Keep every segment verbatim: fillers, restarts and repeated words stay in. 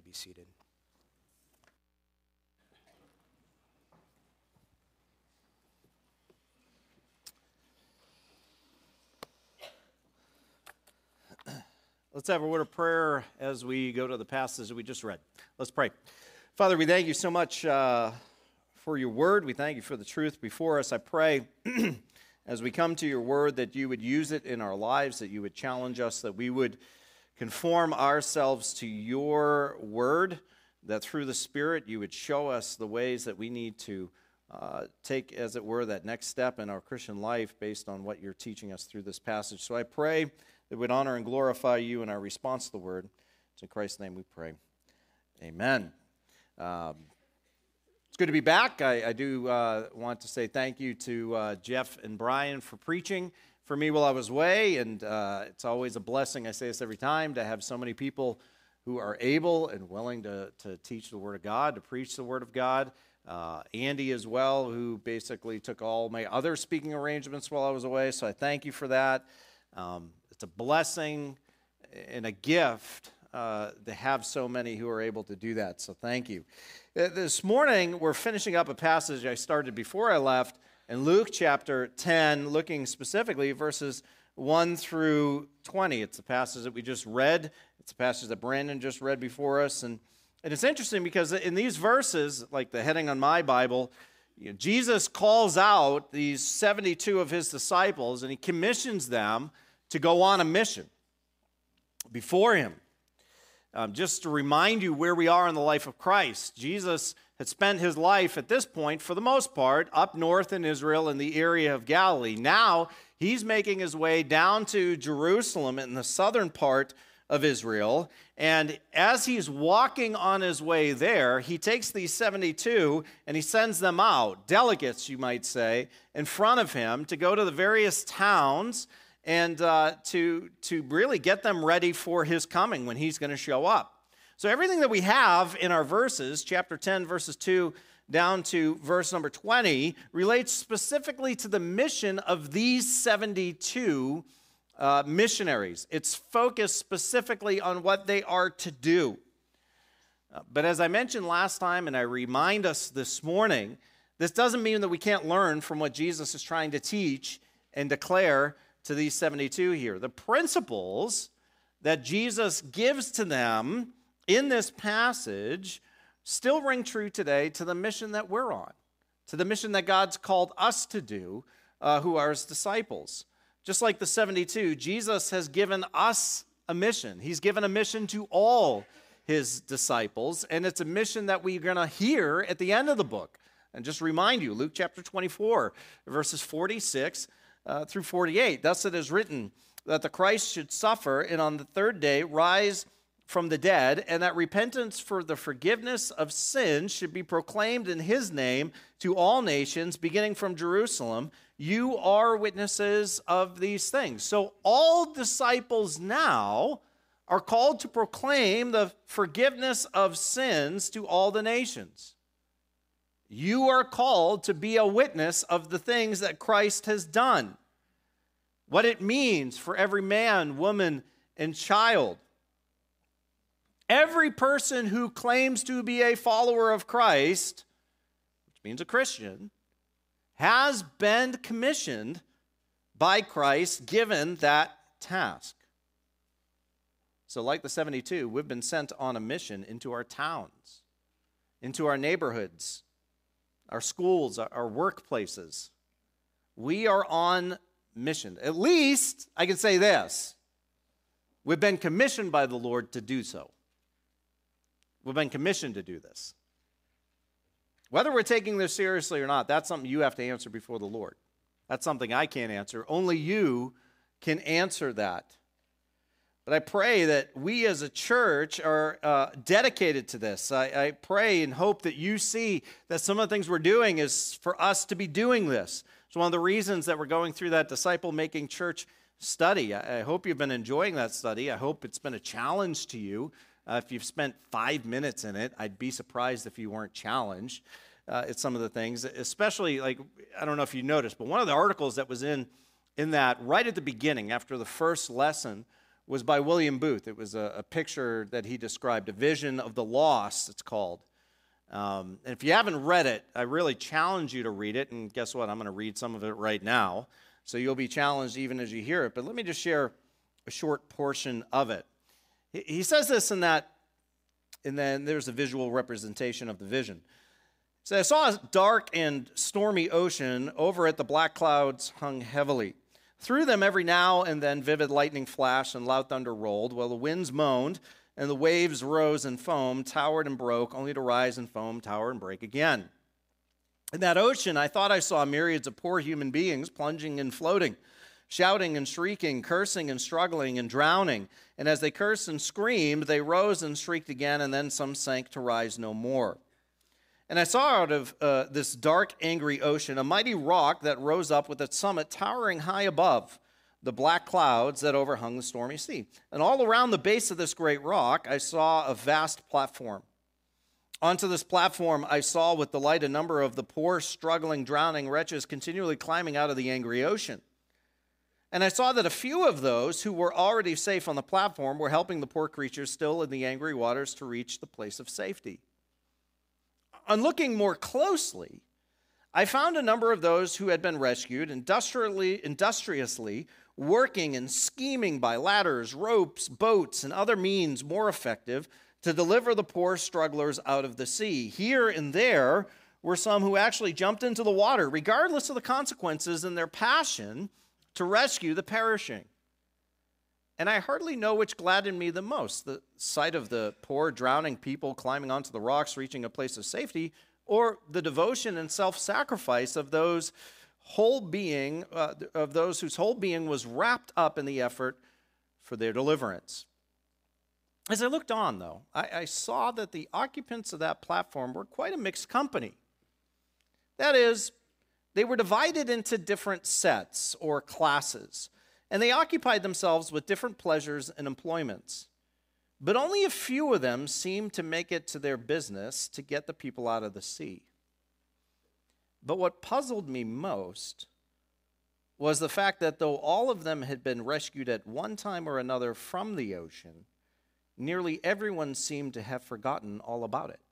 be seated. Let's have a word of prayer as we go to the passage that we just read. Let's pray. Father, we thank you so much uh, for your word. We thank you for the truth before us. I pray as we come to your word that you would use it in our lives, that you would challenge us, that we would conform ourselves to your word, that through the Spirit you would show us the ways that we need to uh, take, as it were, that next step in our Christian life based on what you're teaching us through this passage. So I pray that would honor and glorify you in our response to the word. It's in Christ's name we pray. Amen. Um, it's good to be back. I, I do uh, want to say thank you to uh, Jeff and Brian for preaching for me while I was away, and uh, it's always a blessing, I say this every time, to have so many people who are able and willing to, to teach the Word of God, to preach the Word of God. Uh, Andy as well, who basically took all my other speaking arrangements while I was away, so I thank you for that. Um, it's a blessing and a gift uh, to have so many who are able to do that, so thank you. Uh, this morning, we're finishing up a passage I started before I left in Luke chapter ten, looking specifically verses one through twenty. It's a passage that we just read. It's a passage that Brandon just read before us, and, and it's interesting because in these verses, like the heading on my Bible, you know, Jesus calls out these seventy-two of his disciples, and he commissions them to go on a mission before him. Um, just to remind you where we are in the life of Christ, Jesus had spent his life at this point, for the most part, up north in Israel in the area of Galilee. Now he's making his way down to Jerusalem in the southern part of Israel, and as he's walking on his way there, he takes these seventy-two and he sends them out, delegates you might say, in front of him to go to the various towns and uh, to, to really get them ready for his coming when he's going to show up. So everything that we have in our verses, chapter ten, verses two down to verse number twenty, relates specifically to the mission of these seventy-two uh, missionaries. It's focused specifically on what they are to do. Uh, but as I mentioned last time, and I remind us this morning, this doesn't mean that we can't learn from what Jesus is trying to teach and declare to these seventy-two here. The principles that Jesus gives to them in this passage still ring true today to the mission that we're on, to the mission that God's called us to do, uh, who are his disciples. Just like the seventy-two, Jesus has given us a mission. He's given a mission to all his disciples, and it's a mission that we're going to hear at the end of the book. And just remind you, Luke chapter twenty-four, verses forty-six uh, through forty-eight. Thus it is written that the Christ should suffer and on the third day rise from the dead, and that repentance for the forgiveness of sins should be proclaimed in his name to all nations, beginning from Jerusalem. You are witnesses of these things. So all disciples now are called to proclaim the forgiveness of sins to all the nations. You are called to be a witness of the things that Christ has done, what it means for every man, woman, and child. Every person who claims to be a follower of Christ, which means a Christian, has been commissioned by Christ, given that task. So like the seventy-two, we've been sent on a mission into our towns, into our neighborhoods, our schools, our workplaces. We are on mission. At least, I can say this, we've been commissioned by the Lord to do so. We've been commissioned to do this. Whether we're taking this seriously or not, that's something you have to answer before the Lord. That's something I can't answer. Only you can answer that. But I pray that we as a church are uh, dedicated to this. I, I pray and hope that you see that some of the things we're doing is for us to be doing this. It's one of the reasons that we're going through that disciple-making church study. I, I hope you've been enjoying that study. I hope it's been a challenge to you. Uh, if you've spent five minutes in it, I'd be surprised if you weren't challenged uh, at some of the things, especially, like, I don't know if you noticed, but one of the articles that was in, in that right at the beginning, after the first lesson, was by William Booth. It was a, a picture that he described, a vision of the lost, it's called. Um, and if you haven't read it, I really challenge you to read it. And guess what? I'm going to read some of it right now. So you'll be challenged even as you hear it. But let me just share a short portion of it. He, he says this in that, and then there's a visual representation of the vision. So I saw a dark and stormy ocean. Over it, the black clouds hung heavily. Through them, every now and then, vivid lightning flashed and loud thunder rolled, while the winds moaned, and the waves rose and foamed, towered and broke, only to rise and foam, tower and break again. In that ocean, I thought I saw myriads of poor human beings plunging and floating, shouting and shrieking, cursing and struggling and drowning. And as they cursed and screamed, they rose and shrieked again, and then some sank to rise no more. And I saw out of uh, this dark, angry ocean a mighty rock that rose up with its summit towering high above the black clouds that overhung the stormy sea. And all around the base of this great rock, I saw a vast platform. Onto this platform, I saw with delight a number of the poor, struggling, drowning wretches continually climbing out of the angry ocean. And I saw that a few of those who were already safe on the platform were helping the poor creatures still in the angry waters to reach the place of safety. On looking more closely, I found a number of those who had been rescued industriously, industriously working and scheming by ladders, ropes, boats, and other means more effective to deliver the poor strugglers out of the sea. Here and there were some who actually jumped into the water, regardless of the consequences, in their passion to rescue the perishing. And I hardly know which gladdened me the most, the sight of the poor drowning people climbing onto the rocks, reaching a place of safety, or the devotion and self-sacrifice of those whole being, uh, of those whose whole being was wrapped up in the effort for their deliverance. As I looked on, though, I, I saw that the occupants of that platform were quite a mixed company. That is, they were divided into different sets or classes, and they occupied themselves with different pleasures and employments. But only a few of them seemed to make it to their business to get the people out of the sea. But what puzzled me most was the fact that though all of them had been rescued at one time or another from the ocean, nearly everyone seemed to have forgotten all about it.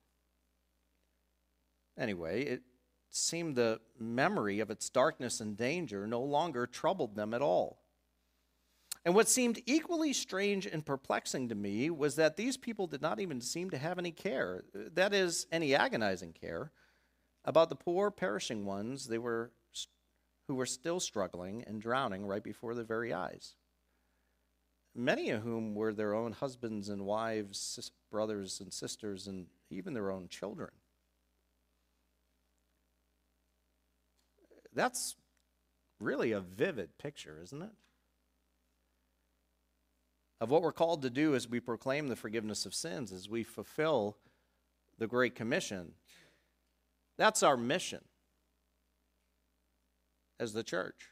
Anyway, it seemed the memory of its darkness and danger no longer troubled them at all. And what seemed equally strange and perplexing to me was that these people did not even seem to have any care, that is, any agonizing care, about the poor perishing ones they were, who were still struggling and drowning right before their very eyes, many of whom were their own husbands and wives, brothers and sisters, and even their own children. That's really a vivid picture, isn't it? Of what we're called to do as we proclaim the forgiveness of sins, as we fulfill the Great Commission. That's our mission as the church.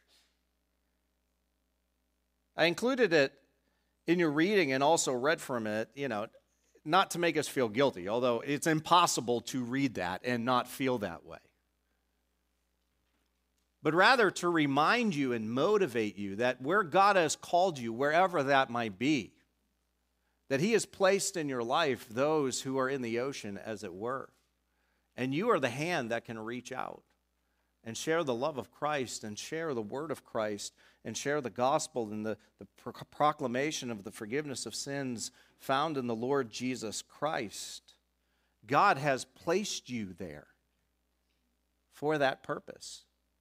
I included it in your reading and also read from it, you know, not to make us feel guilty, although it's impossible to read that and not feel that way. But rather to remind you and motivate you that where God has called you, wherever that might be, that He has placed in your life those who are in the ocean, as it were. And you are the hand that can reach out and share the love of Christ and share the word of Christ and share the gospel and the, the pro- proclamation of the forgiveness of sins found in the Lord Jesus Christ. God has placed you there for that purpose.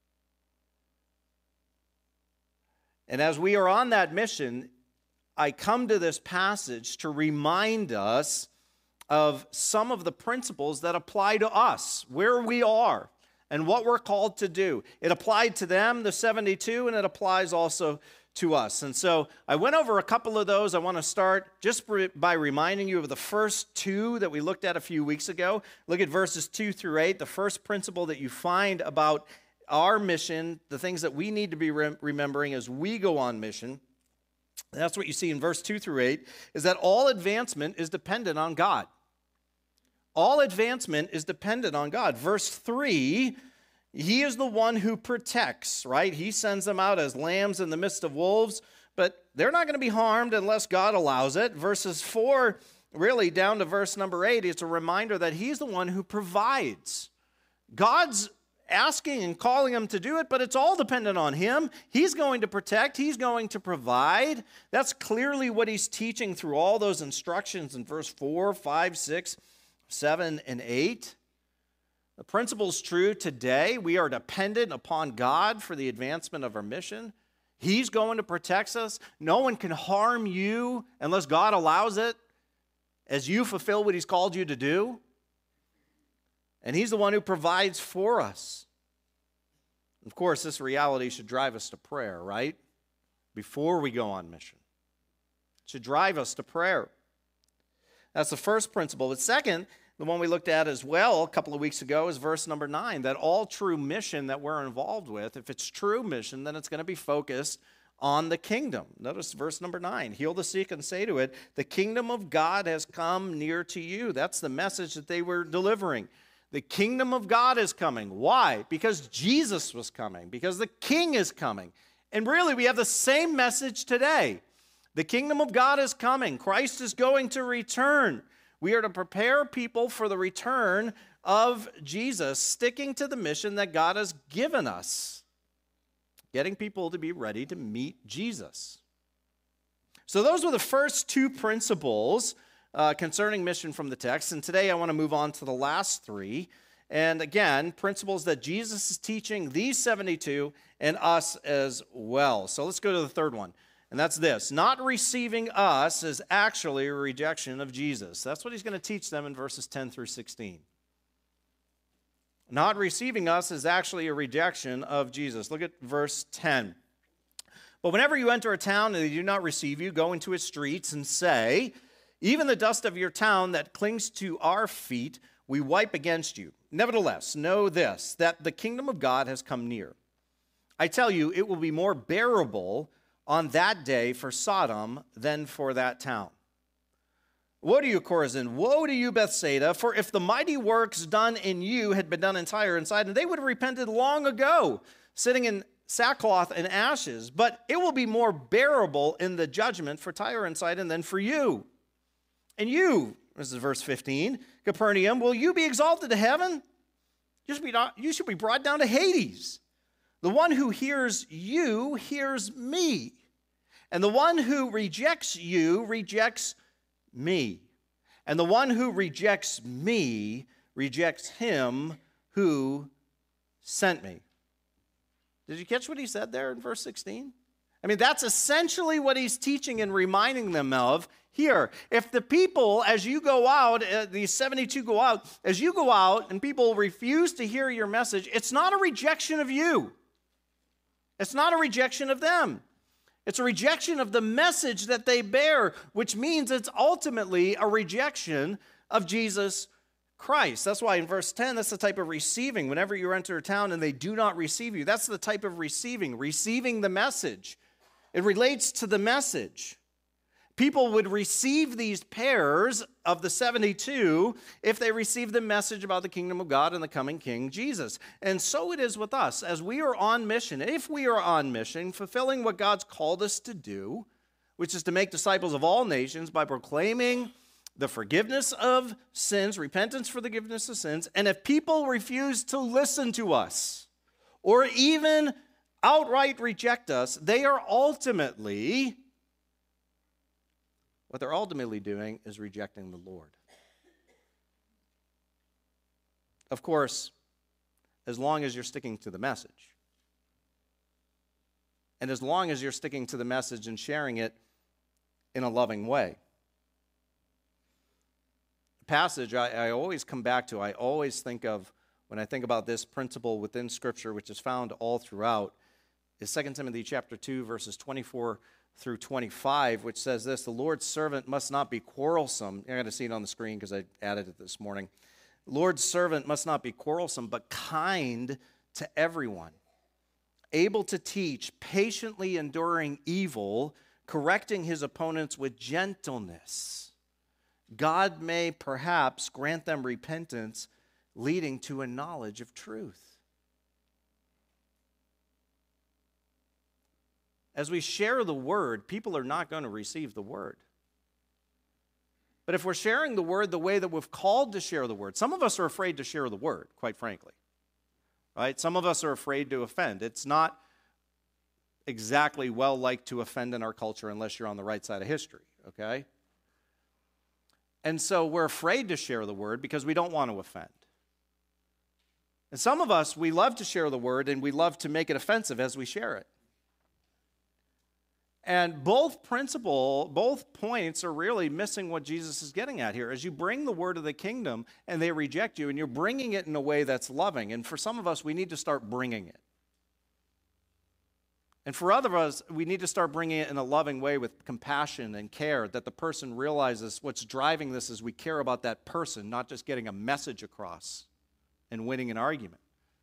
And as we are on that mission, I come to this passage to remind us of some of the principles that apply to us, where we are, and what we're called to do. It applied to them, the seventy-two, and it applies also to us. And so I went over a couple of those. I want to start just by reminding you of the first two that we looked at a few weeks ago. Look at verses two through eight. The first principle that you find about our mission, the things that we need to be re- remembering as we go on mission, that's what you see in verse two through eight, is that all advancement is dependent on God. All advancement is dependent on God. Verse three, He is the one who protects, right? He sends them out as lambs in the midst of wolves, but they're not going to be harmed unless God allows it. Verses four, really down to verse number eight, it's a reminder that he's the one who provides. God's asking and calling them to do it, but it's all dependent on him. He's going to protect. He's going to provide. That's clearly what he's teaching through all those instructions in verse four, five, six, seven, and eight. The principle is true today. We are dependent upon God for the advancement of our mission. He's going to protect us. No one can harm you unless God allows it as you fulfill what he's called you to do. And he's the one who provides for us. Of course, this reality should drive us to prayer, right? Before we go on mission. It should drive us to prayer. That's the first principle. But second, the one we looked at as well a couple of weeks ago is verse number nine, that all true mission that we're involved with, if it's true mission, then it's going to be focused on the kingdom. Notice verse number nine, heal the sick and say to it, the kingdom of God has come near to you. That's the message that they were delivering. The kingdom of God is coming. Why? Because Jesus was coming, because the king is coming. And really, we have the same message today. The kingdom of God is coming. Christ is going to return. We are to prepare people for the return of Jesus, sticking to the mission that God has given us, getting people to be ready to meet Jesus. So those were the first two principles uh, concerning mission from the text, and today I want to move on to the last three. And again, principles that Jesus is teaching these seventy-two and us as well. So let's go to the third one. And that's this. Not receiving us is actually a rejection of Jesus. That's what he's going to teach them in verses ten through sixteen. Not receiving us is actually a rejection of Jesus. Look at verse ten. But whenever you enter a town and they do not receive you, go into its streets and say, even the dust of your town that clings to our feet, we wipe against you. Nevertheless, know this, that the kingdom of God has come near. I tell you, it will be more bearable on that day for Sodom than for that town. Woe to you, Chorazin! Woe to you, Bethsaida! For if the mighty works done in you had been done in Tyre and Sidon, they would have repented long ago, sitting in sackcloth and ashes. But it will be more bearable in the judgment for Tyre and Sidon than for you. And you, this is verse fifteen, Capernaum, will you be exalted to heaven? You should be, not, you should be brought down to Hades. The one who hears you hears me, and the one who rejects you rejects me, and the one who rejects me rejects him who sent me. Did you catch what he said there in verse sixteen? I mean, that's essentially what he's teaching and reminding them of here. If the people, as you go out, uh, these seventy-two go out, as you go out and people refuse to hear your message, it's not a rejection of you. It's not a rejection of them. It's a rejection of the message that they bear, which means it's ultimately a rejection of Jesus Christ. That's why in verse ten, that's the type of receiving. Whenever you enter a town and they do not receive you, that's the type of receiving, receiving the message. It relates to the message. People would receive these pairs of the seventy-two if they received the message about the kingdom of God and the coming King Jesus. And so it is with us. As we are on mission, if we are on mission, fulfilling what God's called us to do, which is to make disciples of all nations by proclaiming the forgiveness of sins, repentance for the forgiveness of sins, and if people refuse to listen to us or even outright reject us, they are ultimately... What they're ultimately doing is rejecting the Lord. Of course, as long as you're sticking to the message. And as long as you're sticking to the message and sharing it in a loving way. The passage I, I always come back to, I always think of, when I think about this principle within Scripture, which is found all throughout, is Second Timothy chapter two, verses twenty-four through twenty-five, which says this, the Lord's servant must not be quarrelsome. You're going to see it on the screen because I added it this morning. Lord's servant must not be quarrelsome, but kind to everyone, able to teach, patiently enduring evil, correcting his opponents with gentleness. God may perhaps grant them repentance, leading to a knowledge of truth. as we share the word, people are not going to receive the word. But if we're sharing the word the way that we've called to share the word, some of us are afraid to share the word, quite frankly. Right? Some of us are afraid to offend. It's not exactly well liked to offend in our culture unless you're on the right side of history, okay? And so we're afraid to share the word because we don't want to offend. And some of us, we love to share the word and we love to make it offensive as we share it. And both principle, both points are really missing what Jesus is getting at here. As you bring the word of the kingdom and they reject you, and you're bringing it in a way that's loving. And for some of us, we need to start bringing it. And for other of us, we need to start bringing it in a loving way with compassion and care, that the person realizes what's driving this is we care about that person, not just getting a message across and winning an argument.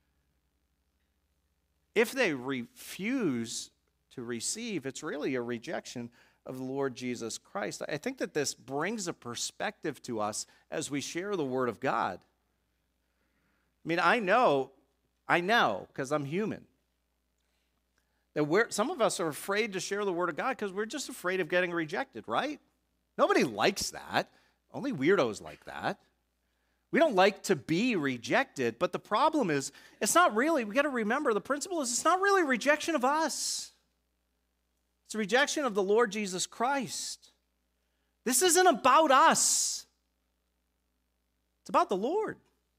If they refuse to receive, it's really a rejection of the Lord Jesus Christ. I think that this brings a perspective to us as we share the Word of God. I mean, I know, I know, because I'm human, that we're, some of us are afraid to share the Word of God because we're just afraid of getting rejected, right? Nobody likes that. Only weirdos like that. We don't like to be rejected, but the problem is, it's not really, we got to remember, the principle is it's not really a rejection of us. It's a rejection of the Lord Jesus Christ. This isn't about us. It's about the Lord.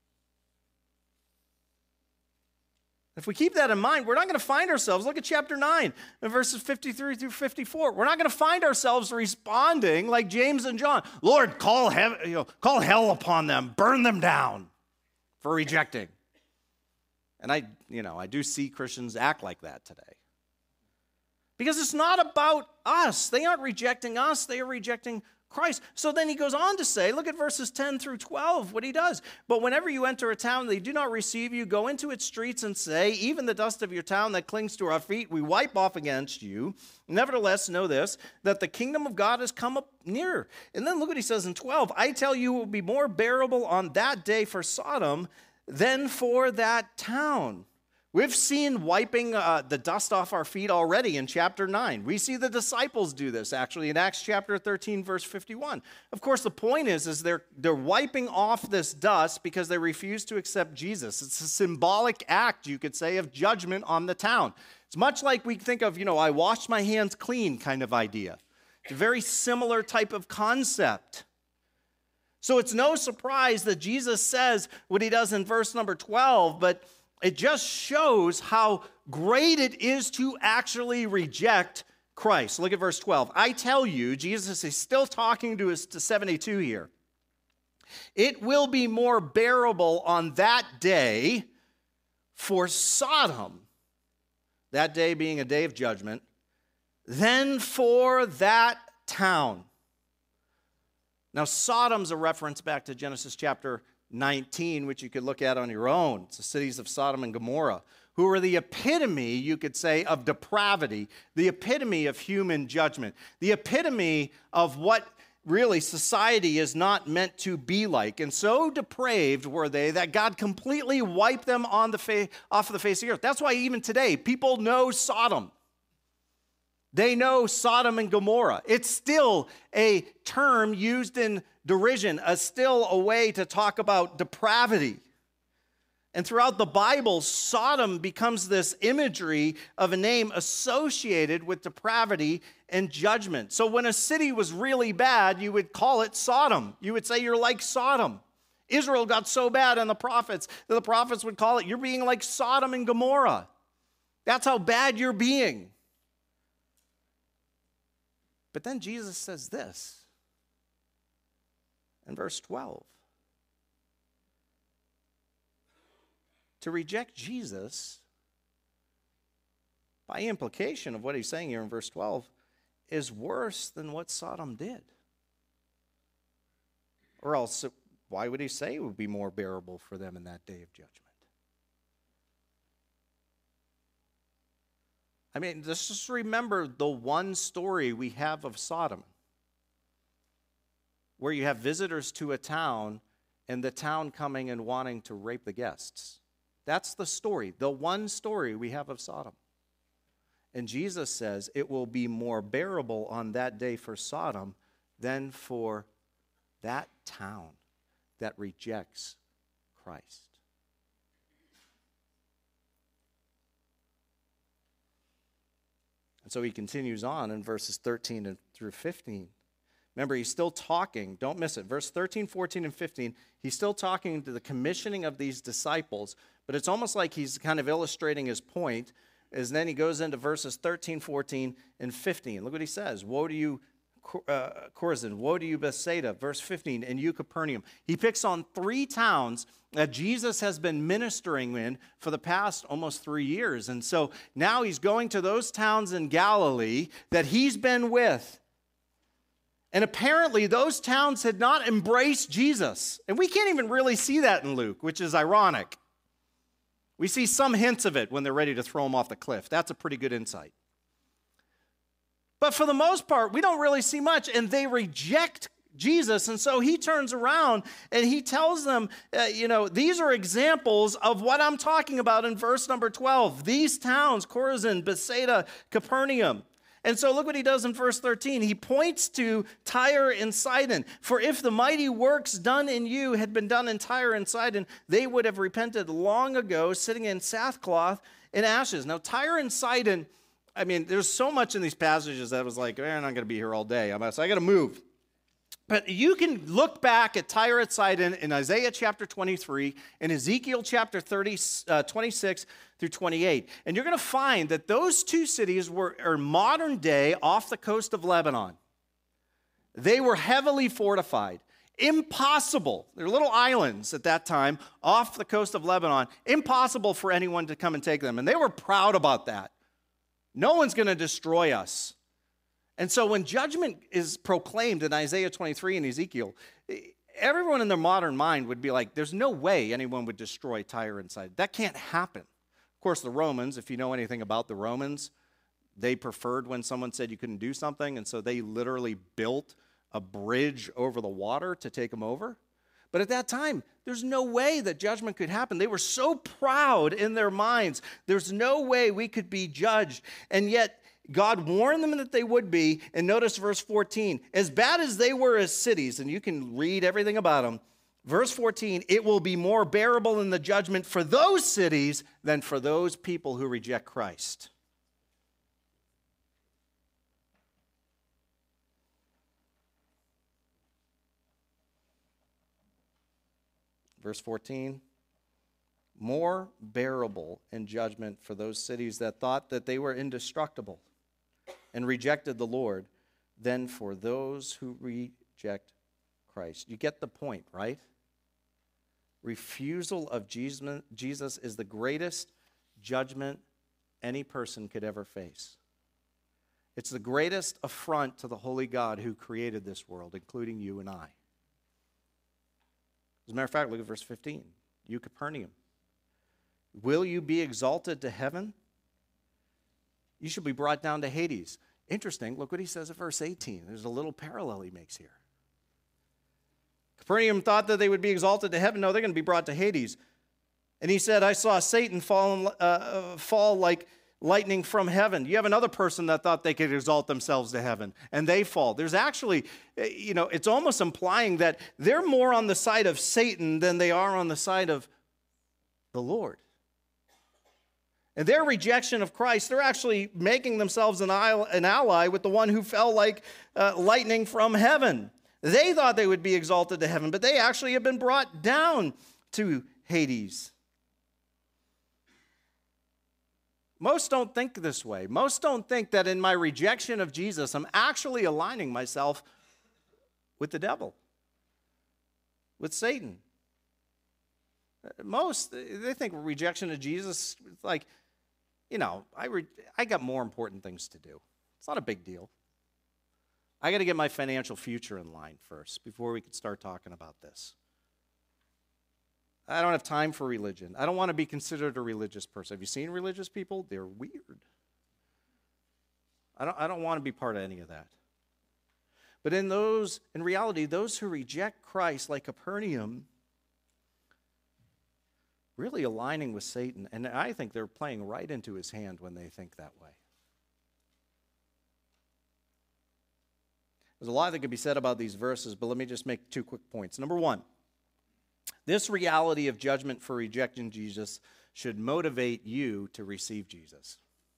If we keep that in mind, we're not going to find ourselves, look at chapter nine, verses fifty-three through fifty-four. We're not going to find ourselves responding like James and John. Lord, call, heaven, you know, call hell upon them, burn them down for rejecting. And I, you know, I do see Christians act like that today. Because it's not about us. They aren't rejecting us. They are rejecting Christ. So then he goes on to say, look at verses ten through twelve, what he does. But whenever you enter a town, they do not receive you. Go into its streets and say, even the dust of your town that clings to our feet, we wipe off against you. Nevertheless, know this, that the kingdom of God has come up near. And then look what he says in twelve. I tell you, it will be more bearable on that day for Sodom than for that town. We've seen wiping uh, the dust off our feet already in chapter nine. We see the disciples do this, actually, in Acts chapter thirteen, verse fifty-one. Of course, the point is, is they're, they're wiping off this dust because they refuse to accept Jesus. It's a symbolic act, you could say, of judgment on the town. It's much like we think of, you know, I washed my hands clean kind of idea. It's a very similar type of concept. So it's no surprise that Jesus says what he does in verse number twelve, but it just shows how great it is to actually reject Christ. Look at verse twelve. I tell you, Jesus is still talking to us to seventy-two here. It will be more bearable on that day for Sodom, that day being a day of judgment, than for that town. Now, Sodom's a reference back to Genesis chapter nineteen, which you could look at on your own. It's the cities of Sodom and Gomorrah, who are the epitome, you could say, of depravity, the epitome of human judgment, the epitome of what really society is not meant to be like. And so depraved were they that God completely wiped them on the fa- off of the face of the earth. That's why even today, people know Sodom. They know Sodom and Gomorrah. It's still a term used in derision, a still a way to talk about depravity. And throughout the Bible, Sodom becomes this imagery of a name associated with depravity and judgment. So when a city was really bad, you would call it Sodom. You would say you're like Sodom. Israel got so bad in the prophets that the prophets would call it, you're being like Sodom and Gomorrah. That's how bad you're being. But then Jesus says this in verse twelve. To reject Jesus, by implication of what he's saying here in verse twelve, is worse than what Sodom did. Or else, why would he say it would be more bearable for them in that day of judgment? I mean, let's just remember the one story we have of Sodom, where you have visitors to a town and the town coming and wanting to rape the guests. That's the story, the one story we have of Sodom. And Jesus says it will be more bearable on that day for Sodom than for that town that rejects Christ. And so he continues on in verses thirteen and through fifteen. Remember, he's still talking. Don't miss it. Verse thirteen, fourteen, and fifteen, he's still talking to the commissioning of these disciples, but it's almost like he's kind of illustrating his point, as then he goes into verses thirteen, fourteen, and fifteen. Look what he says. Woe to you, uh, Chorazin. Woe to you, Bethsaida. Verse fifteen, and you, Capernaum. He picks on three towns that Jesus has been ministering in for the past almost three years. And so now he's going to those towns in Galilee that he's been with. And apparently those towns had not embraced Jesus. And we can't even really see that in Luke, which is ironic. We see some hints of it when they're ready to throw him off the cliff. That's a pretty good insight. But for the most part, we don't really see much, and they reject Jesus. And so he turns around and he tells them, uh, you know, these are examples of what I'm talking about in verse number twelve. These towns, Chorazin, Bethsaida, Capernaum. And so look what he does in verse thirteen. He points to Tyre and Sidon. For if the mighty works done in you had been done in Tyre and Sidon, they would have repented long ago, sitting in sackcloth and ashes. Now, Tyre and Sidon, I mean, there's so much in these passages that I was like, eh, I'm not going to be here all day. I'm, so I got to move. But you can look back at Tyre and Sidon in Isaiah chapter twenty-three, in Ezekiel chapter thirty, uh, twenty-six through twenty-eight. And you're going to find that those two cities were are modern day off the coast of Lebanon. They were heavily fortified. Impossible. They're little islands at that time off the coast of Lebanon. Impossible for anyone to come and take them. And they were proud about that. No one's going to destroy us. And so when judgment is proclaimed in Isaiah twenty-three and Ezekiel, everyone in their modern mind would be like, there's no way anyone would destroy Tyre and Sidon. That can't happen. Of course, the Romans, if you know anything about the Romans, they preferred when someone said you couldn't do something, and so they literally built a bridge over the water to take them over. But at that time, there's no way that judgment could happen. They were so proud in their minds. There's no way we could be judged. And yet, God warned them that they would be, and notice verse fourteen, as bad as they were as cities, and you can read everything about them, verse fourteen, it will be more bearable in the judgment for those cities than for those people who reject Christ. Verse fourteen, more bearable in judgment for those cities that thought that they were indestructible and rejected the Lord than for those who reject Christ. You get the point, right? Refusal of Jesus is the greatest judgment any person could ever face. It's the greatest affront to the holy God who created this world, including you and I. As a matter of fact, look at verse fifteen. You, Capernaum, will you be exalted to heaven? You shall be brought down to Hades. Interesting. Look what he says at verse eighteen. There's a little parallel he makes here. Capernaum thought that they would be exalted to heaven. No, they're going to be brought to Hades. And he said, I saw Satan fall, uh, fall like lightning from heaven. You have another person that thought they could exalt themselves to heaven, and they fall. There's actually, you know, it's almost implying that they're more on the side of Satan than they are on the side of the Lord. And their rejection of Christ, they're actually making themselves an ally with the one who fell like uh, lightning from heaven. They thought they would be exalted to heaven, but they actually have been brought down to Hades. Most don't think this way. Most don't think that in my rejection of Jesus, I'm actually aligning myself with the devil, with Satan. Most, they think rejection of Jesus is like, you know, I, re- I got more important things to do. It's not a big deal. I got to get my financial future in line first before we can start talking about this. I don't have time for religion. I don't want to be considered a religious person. Have you seen religious people? They're weird. I don't, I don't want to be part of any of that. But in those, in reality, those who reject Christ, like Capernaum, really aligning with Satan, and I think they're playing right into his hand when they think that way. There's a lot that could be said about these verses, but let me just make two quick points. Number one, this reality of judgment for rejecting Jesus should motivate you to receive Jesus.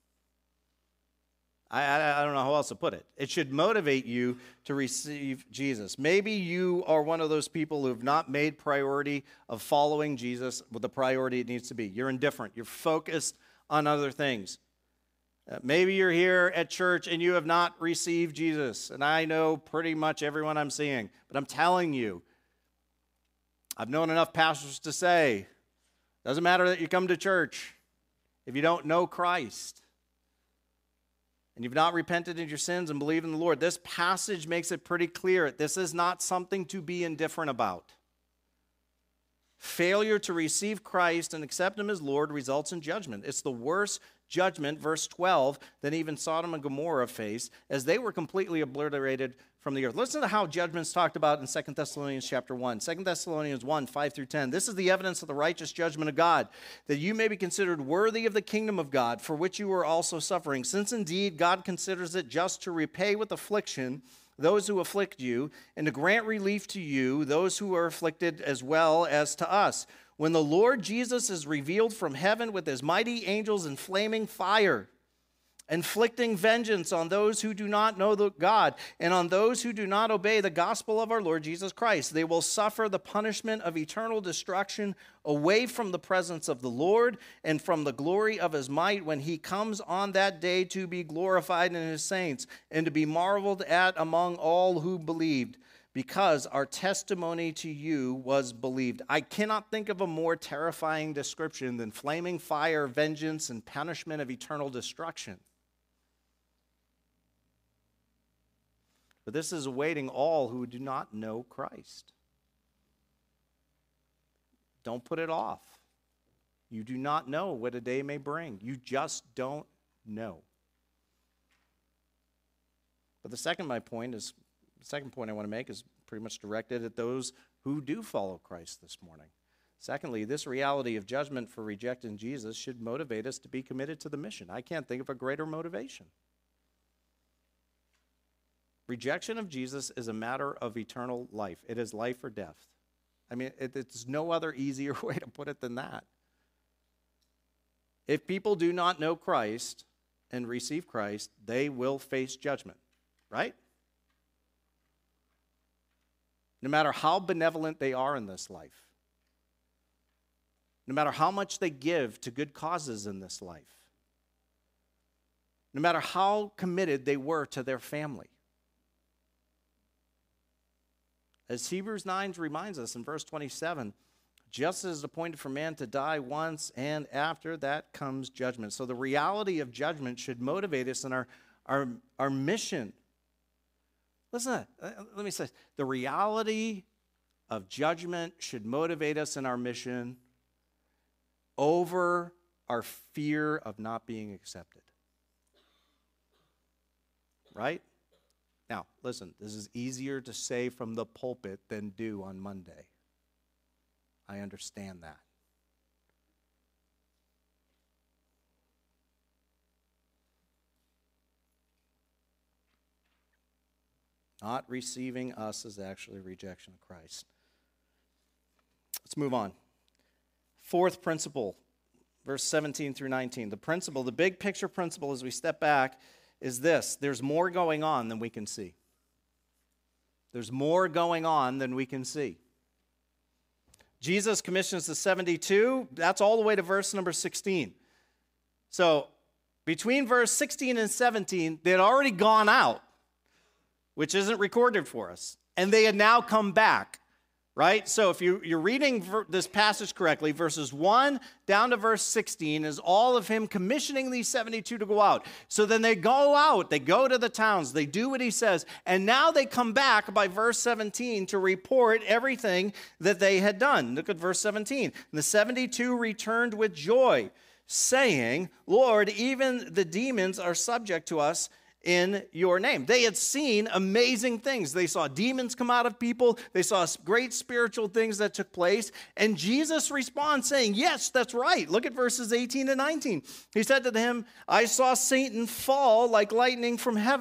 I, I, I don't know how else to put it. It should motivate you to receive Jesus. Maybe you are one of those people who have not made priority of following Jesus with the priority it needs to be. You're indifferent. You're focused on other things. Uh, maybe you're here at church and you have not received Jesus. And I know pretty much everyone I'm seeing. But I'm telling you, I've known enough pastors to say, doesn't matter that you come to church if you don't know Christ and you've not repented of your sins and believed in the Lord. This passage makes it pretty clear. This is not something to be indifferent about. Failure to receive Christ and accept him as Lord results in judgment. It's the worst judgment, verse twelve, that even Sodom and Gomorrah faced, as they were completely obliterated from the earth. Listen to how judgment's talked about in Second Thessalonians chapter one. Second Thessalonians one, five through ten. This is the evidence of the righteous judgment of God, that you may be considered worthy of the kingdom of God, for which you are also suffering. Since indeed God considers it just to repay with affliction those who afflict you, and to grant relief to you, those who are afflicted as well as to us, when the Lord Jesus is revealed from heaven with his mighty angels in flaming fire, inflicting vengeance on those who do not know the God, and on those who do not obey the gospel of our Lord Jesus Christ. They will suffer the punishment of eternal destruction away from the presence of the Lord and from the glory of his might when he comes on that day to be glorified in his saints and to be marveled at among all who believed, because our testimony to you was believed. I cannot think of a more terrifying description than flaming fire, vengeance, and punishment of eternal destruction. But this is awaiting all who do not know Christ. Don't put it off. You do not know what a day may bring. You just don't know. But the second my point is, the second point I want to make is pretty much directed at those who do follow Christ this morning. Secondly, this reality of judgment for rejecting Jesus should motivate us to be committed to the mission. I can't think of a greater motivation. Rejection of Jesus is a matter of eternal life. It is life or death. I mean, it, it's no other easier way to put it than that. If people do not know Christ and receive Christ, they will face judgment, right? No matter how benevolent they are in this life, no matter how much they give to good causes in this life, no matter how committed they were to their family. As Hebrews nine reminds us in verse twenty-seven, just as it is appointed for man to die once, and after that comes judgment. So the reality of judgment should motivate us in our, our, our mission. Listen, let me say, the reality of judgment should motivate us in our mission over our fear of not being accepted. Right? Now, listen, this is easier to say from the pulpit than do on Monday. I understand that. Not receiving us is actually a rejection of Christ. Let's move on. Fourth principle, verse seventeen through nineteen. The principle, the big picture principle as we step back is this: there's more going on than we can see. There's more going on than we can see. Jesus commissions the seventy-two. That's all the way to verse number sixteen. So between verse sixteen and seventeen, they had already gone out, which isn't recorded for us, and they had now come back. Right? So if you, you're reading this passage correctly, verses one down to verse sixteen is all of him commissioning these seventy-two to go out. So then they go out, they go to the towns, they do what he says, and now they come back by verse seventeen to report everything that they had done. Look at verse seventeen. And the seventy-two returned with joy, saying, Lord, even the demons are subject to us in your name. They had seen amazing things. They saw demons come out of people. They saw great spiritual things that took place. And Jesus responds saying, yes, that's right. Look at verses eighteen and nineteen. He said to them, I saw Satan fall like lightning from heaven.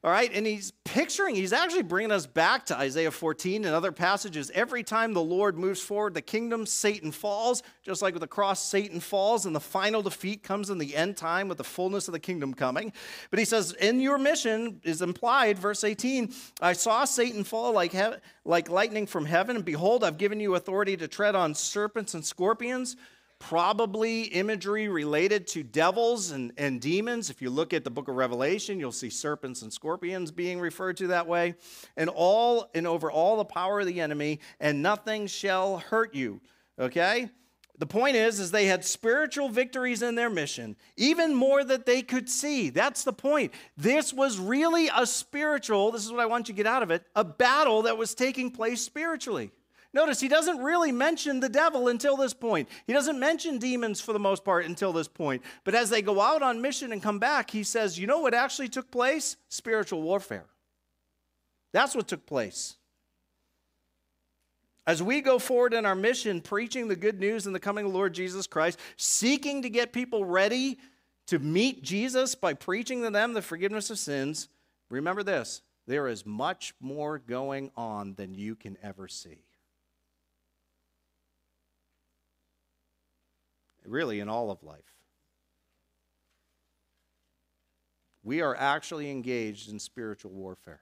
All right, and he's picturing, he's actually bringing us back to Isaiah fourteen and other passages. Every time the Lord moves forward the kingdom, Satan falls. Just like with the cross, Satan falls, and the final defeat comes in the end time with the fullness of the kingdom coming. But he says, in your mission is implied, verse eighteen, I saw Satan fall like, he- like lightning from heaven, and behold, I've given you authority to tread on serpents and scorpions. Probably imagery related to devils and, and demons. If you look at the book of Revelation, you'll see serpents and scorpions being referred to that way. And all and over all the power of the enemy, and nothing shall hurt you. Okay? The point is, is they had spiritual victories in their mission, even more that they could see. That's the point. This was really a spiritual, this is what I want you to get out of it, a battle that was taking place spiritually. Notice he doesn't really mention the devil until this point. He doesn't mention demons for the most part until this point. But as they go out on mission and come back, he says, you know what actually took place? Spiritual warfare. That's what took place. As we go forward in our mission, preaching the good news in the coming of the Lord Jesus Christ, seeking to get people ready to meet Jesus by preaching to them the forgiveness of sins, remember this, there is much more going on than you can ever see. Really, in all of life. We are actually engaged in spiritual warfare.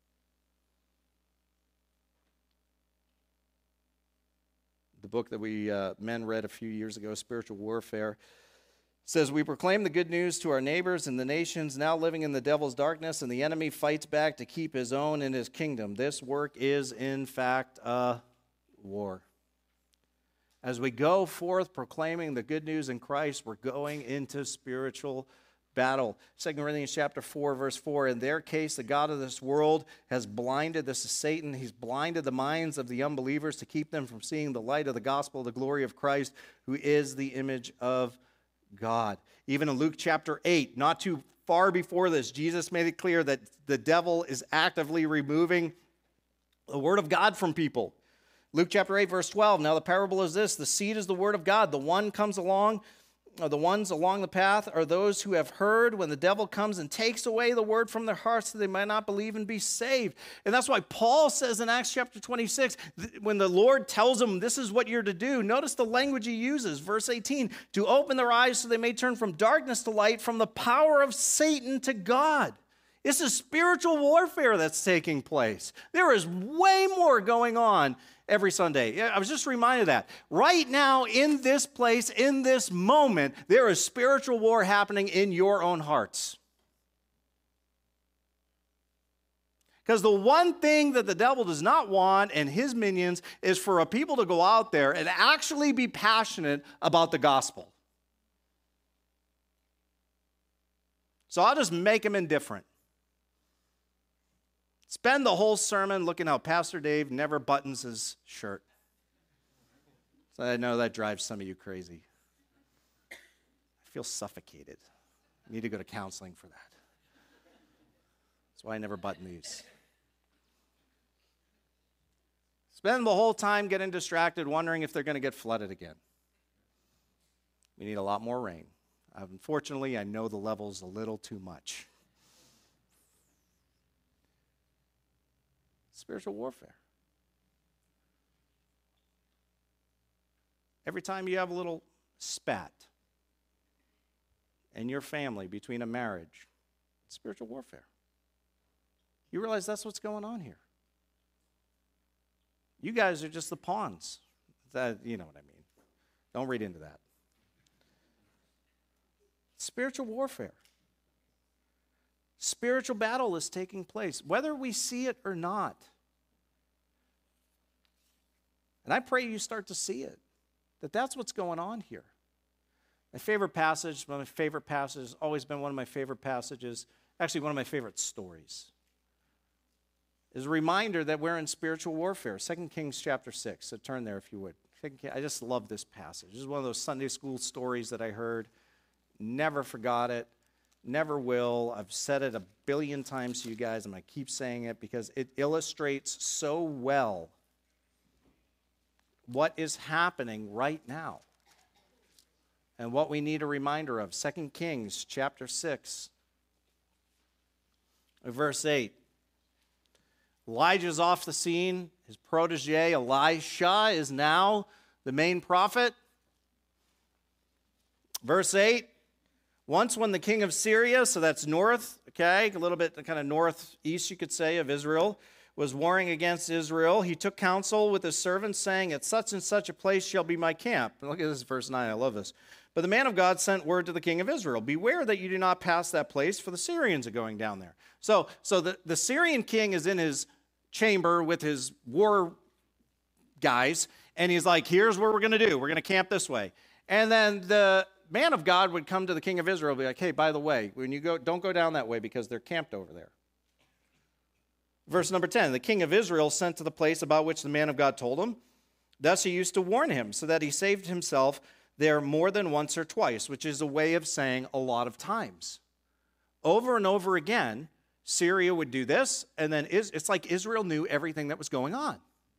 The book that we uh, men read a few years ago, Spiritual Warfare, says, we proclaim the good news to our neighbors and the nations now living in the devil's darkness, and the enemy fights back to keep his own in his kingdom. This work is, in fact, a war. As we go forth proclaiming the good news in Christ, we're going into spiritual battle. Second Corinthians chapter four, verse four, in their case, the God of this world has blinded, this is Satan, he's blinded the minds of the unbelievers to keep them from seeing the light of the gospel, the glory of Christ, who is the image of God. Even in Luke chapter eight, not too far before this, Jesus made it clear that the devil is actively removing the word of God from people. Luke chapter eight, verse twelve, now the parable is this, the seed is the word of God. The one comes along, or the ones along the path are those who have heard when the devil comes and takes away the word from their hearts so they might not believe and be saved. And that's why Paul says in Acts chapter twenty-six, when the Lord tells them this is what you're to do, notice the language he uses, verse eighteen, to open their eyes so they may turn from darkness to light, from the power of Satan to God. This is spiritual warfare that's taking place. There is way more going on every Sunday. I was just reminded of that. Right now, in this place, in this moment, there is spiritual war happening in your own hearts. Because the one thing that the devil does not want and his minions is for a people to go out there and actually be passionate about the gospel. So I'll just make them indifferent. Spend the whole sermon looking how Pastor Dave never buttons his shirt. So I know that drives some of you crazy. I feel suffocated. I need to go to counseling for that. That's why I never button these. Spend the whole time getting distracted, wondering if they're going to get flooded again. We need a lot more rain. Unfortunately, I know the level's a little too much. Spiritual warfare. Every time you have a little spat in your family between a marriage, it's spiritual warfare. You realize that's what's going on here. You guys are just the pawns. That, you know what I mean. Don't read into that. Spiritual warfare. Spiritual battle is taking place, whether we see it or not. And I pray you start to see it, that that's what's going on here. My favorite passage, one of my favorite passages, always been one of my favorite passages, actually one of my favorite stories, is a reminder that we're in spiritual warfare. Second Kings chapter six, so turn there if you would. I just love this passage. This is one of those Sunday school stories that I heard. Never forgot it. Never will. I've said it a billion times to you guys. I'm going to keep saying it because it illustrates so well what is happening right now and what we need a reminder of. Second Kings chapter six. Verse eight. Elijah's off the scene. His protege, Elisha, is now the main prophet. Verse eight. Once when the king of Syria, so that's north, okay, a little bit kind of northeast, you could say, of Israel, was warring against Israel, he took counsel with his servants, saying, at such and such a place shall be my camp. And look at this, verse nine, I love this. But the man of God sent word to the king of Israel, beware that you do not pass that place, for the Syrians are going down there. So, so the, the Syrian king is in his chamber with his war guys, and he's like, here's what we're going to do. We're going to camp this way. And then the man of God would come to the king of Israel and be like, hey, by the way, when you go, don't go down that way because they're camped over there. Verse number ten, the king of Israel sent to the place about which the man of God told him. Thus he used to warn him, so that he saved himself there more than once or twice, which is a way of saying a lot of times. Over and over again, Syria would do this, and then it's like Israel knew everything that was going on.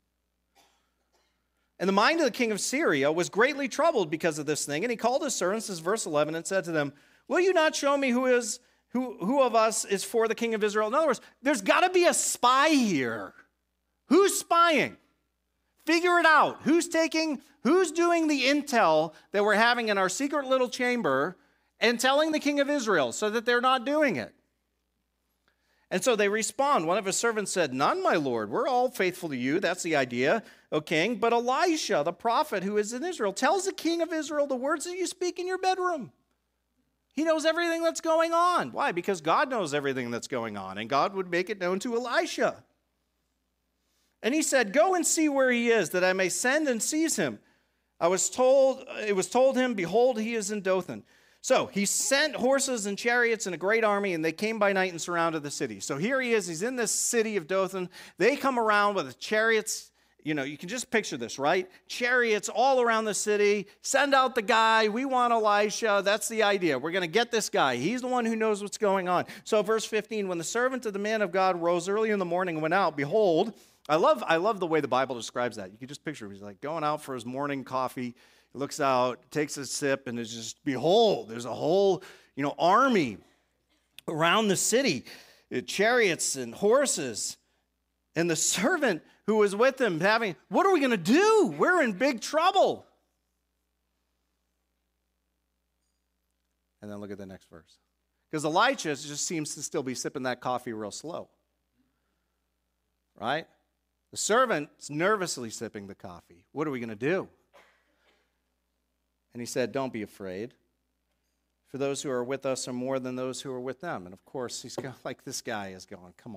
And the mind of the king of Syria was greatly troubled because of this thing, and he called his servants, this is verse eleven, and said to them, will you not show me who is who, who of us is for the king of Israel? In other words, there's got to be a spy here. Who's spying? Figure it out. Who's taking, who's doing the intel that we're having in our secret little chamber and telling the king of Israel so that they're not doing it? And so they respond. One of his servants said, none, my lord. We're all faithful to you. That's the idea, O king. But Elisha, the prophet who is in Israel, tells the king of Israel the words that you speak in your bedroom. He knows everything that's going on. Why? Because God knows everything that's going on, and God would make it known to Elisha. And he said, go and see where he is, that I may send and seize him. I was told, it was told him, behold, he is in Dothan. So he sent horses and chariots and a great army, and they came by night and surrounded the city. So here he is. He's in this city of Dothan. They come around with chariots. You know, you can just picture this, right? Chariots all around the city. Send out the guy. We want Elisha. That's the idea. We're going to get this guy. He's the one who knows what's going on. So verse fifteen, when the servant of the man of God rose early in the morning and went out, behold, I love, I love the way the Bible describes that. You can just picture him. He's like going out for his morning coffee. He looks out, takes a sip, and it's just, behold, there's a whole, you know, army around the city, chariots and horses. And the servant who was with him having, what are we going to do? We're in big trouble. And then look at the next verse. Because Elijah just seems to still be sipping that coffee real slow. Right? The servant's nervously sipping the coffee. What are we going to do? And he said, don't be afraid. For those who are with us are more than those who are with them. And of course, he's going, like this guy is going, come on.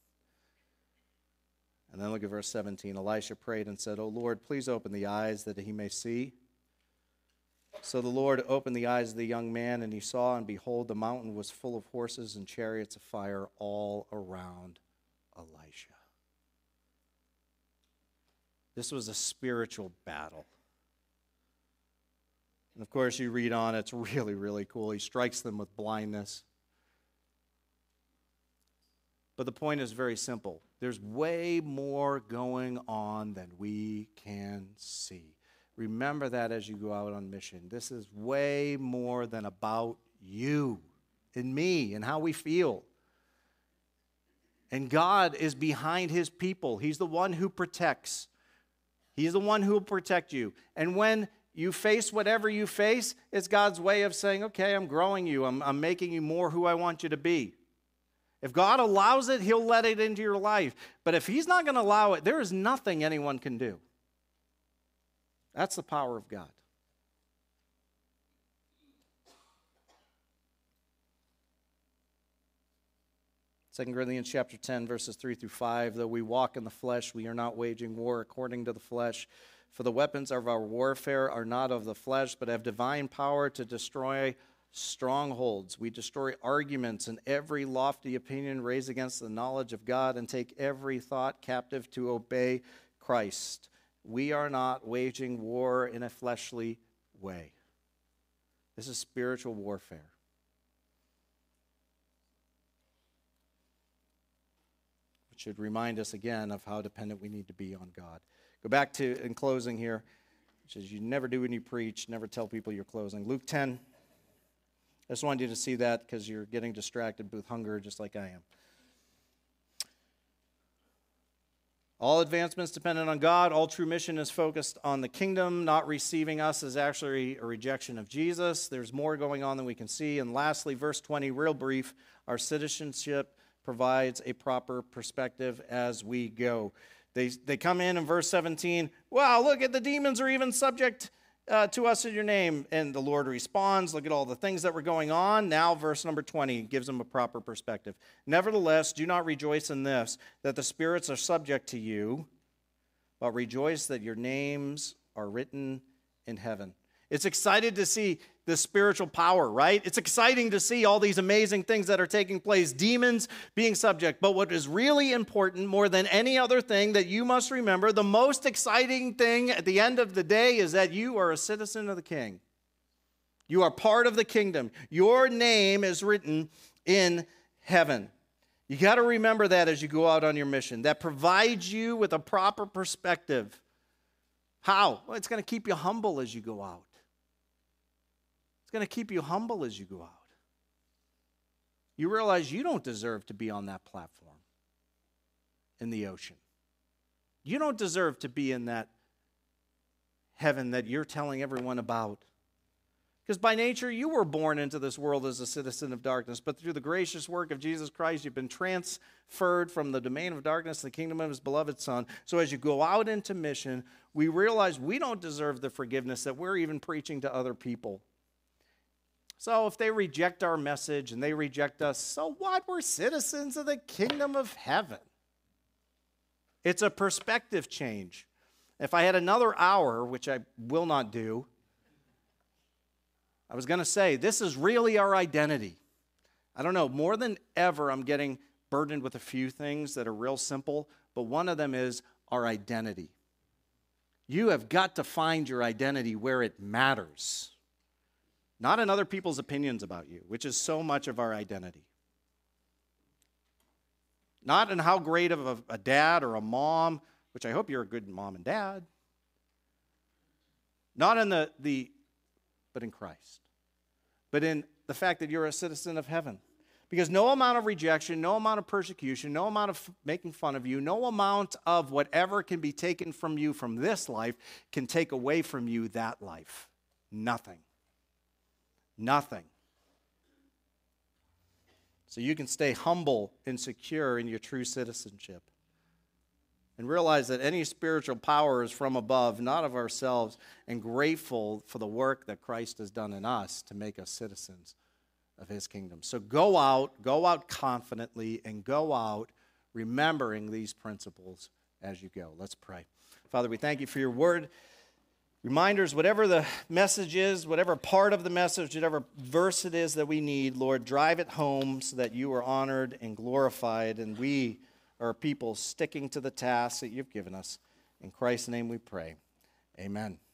And then look at verse seventeen. Elisha prayed and said, O Lord, please open the eyes that he may see. So the Lord opened the eyes of the young man, and he saw, and behold, the mountain was full of horses and chariots of fire all around Elisha. This was a spiritual battle. And of course, you read on, it's really, really cool. He strikes them with blindness. But the point is very simple. There's way more going on than we can see. Remember that as you go out on mission. This is way more than about you and me and how we feel. And God is behind his people. He's the one who protects. He's the one who will protect you. And when you face whatever you face, it's God's way of saying, okay, I'm growing you. I'm, I'm making you more who I want you to be. If God allows it, he'll let it into your life. But if he's not going to allow it, there is nothing anyone can do. That's the power of God. Second Corinthians chapter ten, verses three through five, though we walk in the flesh, we are not waging war according to the flesh. For the weapons of our warfare are not of the flesh, but have divine power to destroy strongholds. We destroy arguments and every lofty opinion raised against the knowledge of God, and take every thought captive to obey Christ. We are not waging war in a fleshly way. This is spiritual warfare. Which should remind us again of how dependent we need to be on God. Go back to, in closing here, which is you never do when you preach, never tell people you're closing. Luke ten. I just wanted you to see that because you're getting distracted with hunger just like I am. All advancements dependent on God. All true mission is focused on the kingdom. Not receiving us is actually a rejection of Jesus. There's more going on than we can see. And lastly, verse twenty, real brief, our citizenship provides a proper perspective as we go. They, they come in in verse seventeen, wow, look at the demons are even subject uh, to us in your name. And the Lord responds, look at all the things that were going on. Now verse number twenty gives them a proper perspective. Nevertheless, do not rejoice in this, that the spirits are subject to you, but rejoice that your names are written in heaven. It's excited to see the spiritual power, right? It's exciting to see all these amazing things that are taking place, demons being subject. But what is really important more than any other thing that you must remember, the most exciting thing at the end of the day is that you are a citizen of the King. You are part of the kingdom. Your name is written in heaven. You got to remember that as you go out on your mission. That provides you with a proper perspective. How? Well, it's going to keep you humble as you go out. It's going to keep you humble as you go out. You realize you don't deserve to be on that platform in the ocean. You don't deserve to be in that heaven that you're telling everyone about. Because by nature, you were born into this world as a citizen of darkness, but through the gracious work of Jesus Christ, you've been transferred from the domain of darkness to the kingdom of his beloved Son. So as you go out into mission, we realize we don't deserve the forgiveness that we're even preaching to other people. So if they reject our message and they reject us, so what? We're citizens of the kingdom of heaven. It's a perspective change. If I had another hour, which I will not do, I was going to say, this is really our identity. I don't know, more than ever, I'm getting burdened with a few things that are real simple, but one of them is our identity. You have got to find your identity where it matters. Not in other people's opinions about you, which is so much of our identity. Not in how great of a, a dad or a mom, which I hope you're a good mom and dad. Not in the, the but in Christ. But in the fact that you're a citizen of heaven. Because no amount of rejection, no amount of persecution, no amount of f- making fun of you, no amount of whatever can be taken from you from this life can take away from you that life. Nothing. Nothing. So you can stay humble and secure in your true citizenship. And realize that any spiritual power is from above, not of ourselves, and grateful for the work that Christ has done in us to make us citizens of his kingdom. So go out, go out confidently, and go out remembering these principles as you go. Let's pray. Father, we thank you for your word. Reminders, whatever the message is, whatever part of the message, whatever verse it is that we need, Lord, drive it home so that you are honored and glorified, and we are people sticking to the task that you've given us. In Christ's name we pray. Amen.